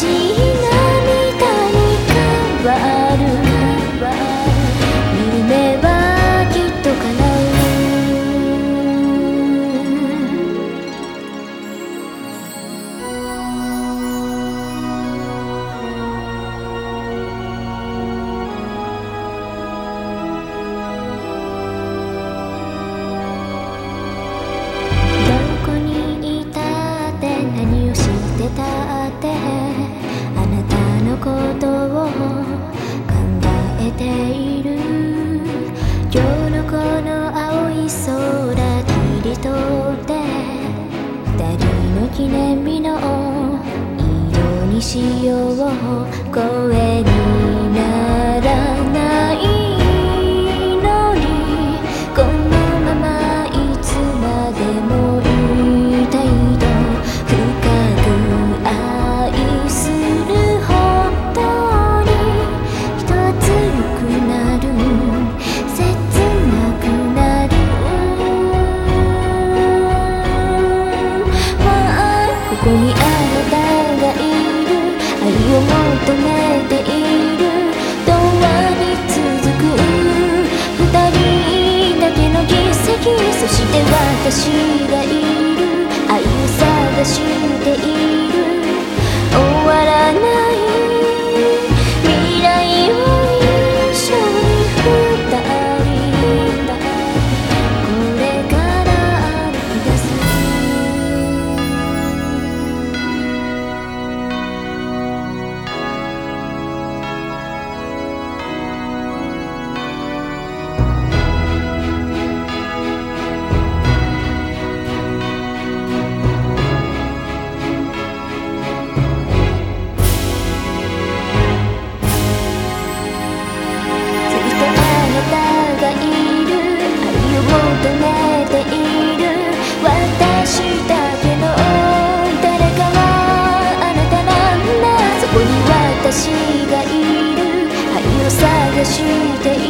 しい涙に変わる。夢はきっと叶う。どこにいたって何をしてたってあなたのことを考えている。今日のこの青い空切り取って二人の記念日の色にしよう。声にならないのにこのままいつまでもいたいと深く愛するほどに人は強くなる。切なくなる。ここにあなたがいる。愛を求めている。永遠に続く二人だけの奇跡。そして私がいる。愛を探している。終わらない未来を一緒に二人これから歩き出す。求めている。私だけの誰かはあなたなんだ。そこに私がいる。愛を探している。